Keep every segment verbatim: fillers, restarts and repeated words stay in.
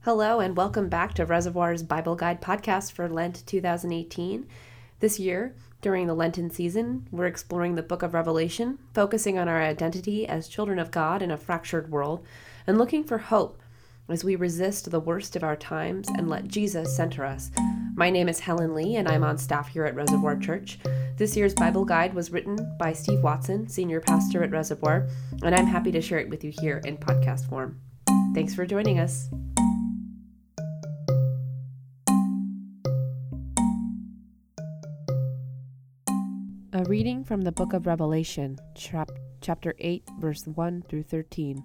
Hello, and welcome back to Reservoir's Bible Guide podcast for Lent two thousand eighteen. This year, during the Lenten season, we're exploring the book of Revelation, focusing on our identity as children of God in a fractured world, and looking for hope as we resist the worst of our times and let Jesus center us. My name is Helen Lee, and I'm on staff here at Reservoir Church. This year's Bible Guide was written by Steve Watson, senior pastor at Reservoir, and I'm happy to share it with you here in podcast form. Thanks for joining us. A reading from the book of Revelation, chap- chapter eight, verse one through thirteen.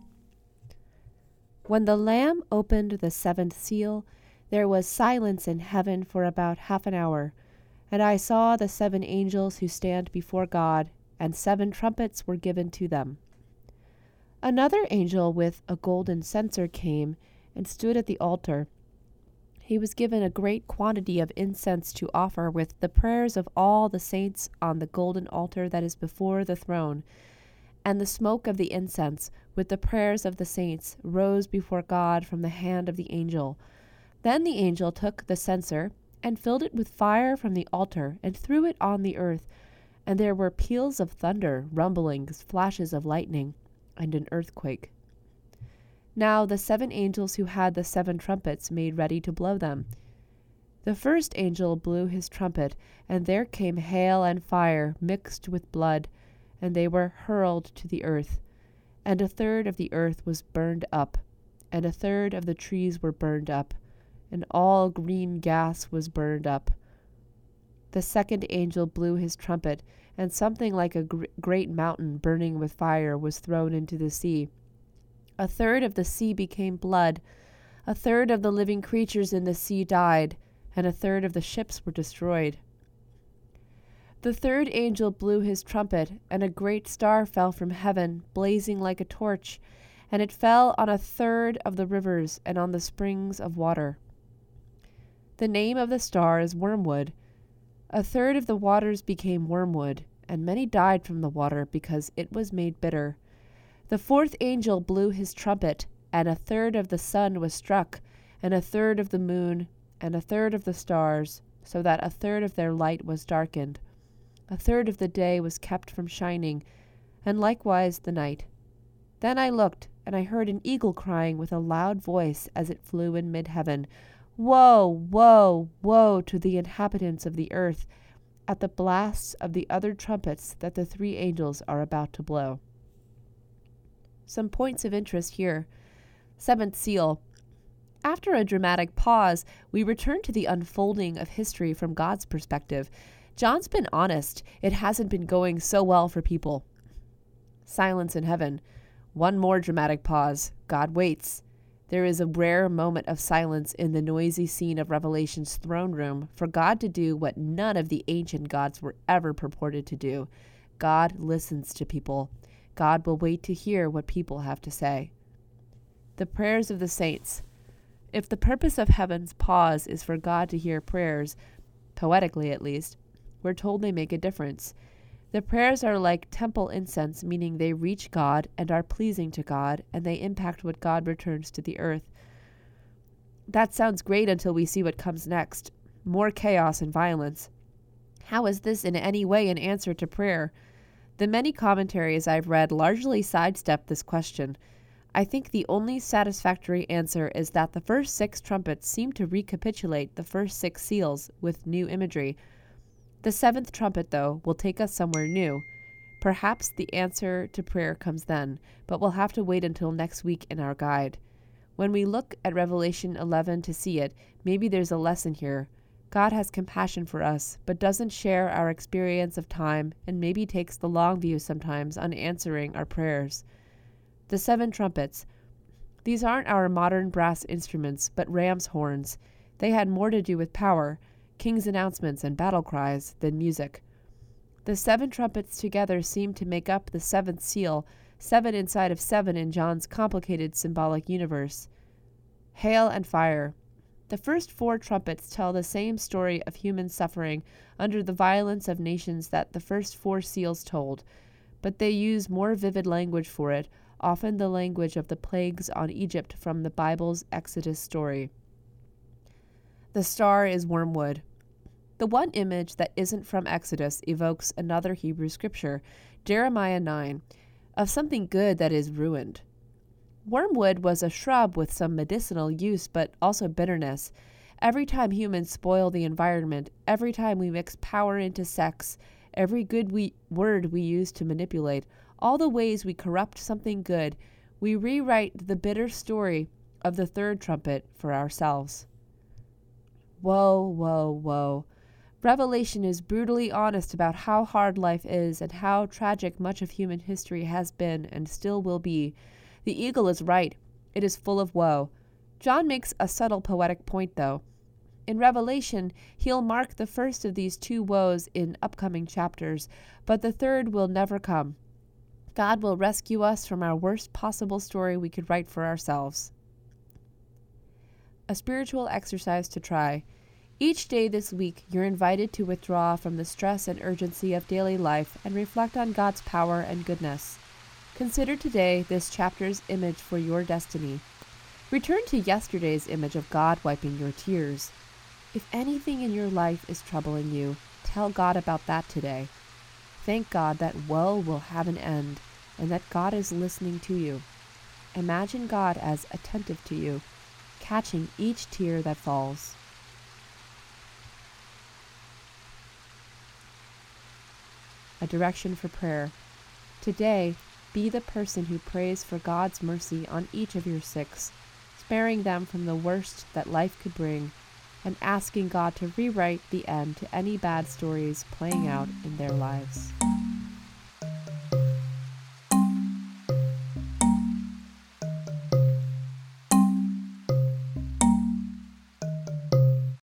When the Lamb opened the seventh seal, there was silence in heaven for about half an hour, and I saw the seven angels who stand before God, and seven trumpets were given to them. Another angel with a golden censer came and stood at the altar. He was given a great quantity of incense to offer with the prayers of all the saints on the golden altar that is before the throne. And the smoke of the incense, with the prayers of the saints, rose before God from the hand of the angel. Then the angel took the censer and filled it with fire from the altar and threw it on the earth. And there were peals of thunder, rumblings, flashes of lightning, and an earthquake. Now the seven angels who had the seven trumpets made ready to blow them. The first angel blew his trumpet, and there came hail and fire mixed with blood, and they were hurled to the earth. And a third of the earth was burned up, and a third of the trees were burned up, and all green gas was burned up. The second angel blew his trumpet, and something like a gr- great mountain burning with fire was thrown into the sea. A third of the sea became blood, a third of the living creatures in the sea died, and a third of the ships were destroyed. The third angel blew his trumpet, and a great star fell from heaven, blazing like a torch, and it fell on a third of the rivers and on the springs of water. The name of the star is Wormwood. A third of the waters became wormwood, and many died from the water because it was made bitter. The fourth angel blew his trumpet, and a third of the sun was struck, and a third of the moon, and a third of the stars, so that a third of their light was darkened. A third of the day was kept from shining, and likewise the night. Then I looked, and I heard an eagle crying with a loud voice as it flew in mid-heaven, "Woe, woe, woe to the inhabitants of the earth, at the blasts of the other trumpets that the three angels are about to blow." Some points of interest here. Seventh seal. After a dramatic pause, we return to the unfolding of history from God's perspective. John's been honest. It hasn't been going so well for people. Silence in heaven. One more dramatic pause. God waits. There is a rare moment of silence in the noisy scene of Revelation's throne room for God to do what none of the ancient gods were ever purported to do. God listens to people. God will wait to hear what people have to say. The prayers of the saints. If the purpose of heaven's pause is for God to hear prayers, poetically at least, we're told they make a difference. The prayers are like temple incense, meaning they reach God and are pleasing to God, and they impact what God returns to the earth. That sounds great until we see what comes next. More chaos and violence. How is this in any way an answer to prayer? The many commentaries I've read largely sidestep this question. I think the only satisfactory answer is that the first six trumpets seem to recapitulate the first six seals with new imagery. The seventh trumpet, though, will take us somewhere new. Perhaps the answer to prayer comes then, but we'll have to wait until next week in our guide. When we look at Revelation eleven to see it, maybe there's a lesson here. God has compassion for us, but doesn't share our experience of time and maybe takes the long view sometimes on answering our prayers. The seven trumpets. These aren't our modern brass instruments, but ram's horns. They had more to do with power, king's announcements and battle cries, than music. The seven trumpets together seem to make up the seventh seal, seven inside of seven in John's complicated symbolic universe. Hail and fire. The first four trumpets tell the same story of human suffering under the violence of nations that the first four seals told, but they use more vivid language for it, often the language of the plagues on Egypt from the Bible's Exodus story. The star is wormwood. The one image that isn't from Exodus evokes another Hebrew scripture, Jeremiah nine, of something good that is ruined. Wormwood was a shrub with some medicinal use, but also bitterness. Every time humans spoil the environment, every time we mix power into sex, every good we, word we use to manipulate, all the ways we corrupt something good, we rewrite the bitter story of the third trumpet for ourselves. Woe, woe, woe. Revelation is brutally honest about how hard life is and how tragic much of human history has been and still will be. The eagle is right. It is full of woe. John makes a subtle poetic point, though. In Revelation, he'll mark the first of these two woes in upcoming chapters, but the third will never come. God will rescue us from our worst possible story we could write for ourselves. A spiritual exercise to try. Each day this week, you're invited to withdraw from the stress and urgency of daily life and reflect on God's power and goodness. Consider today this chapter's image for your destiny. Return to yesterday's image of God wiping your tears. If anything in your life is troubling you, tell God about that today. Thank God that woe will have an end and that God is listening to you. Imagine God as attentive to you, catching each tear that falls. A direction for prayer. Today, be the person who prays for God's mercy on each of your six, sparing them from the worst that life could bring, and asking God to rewrite the end to any bad stories playing out in their lives.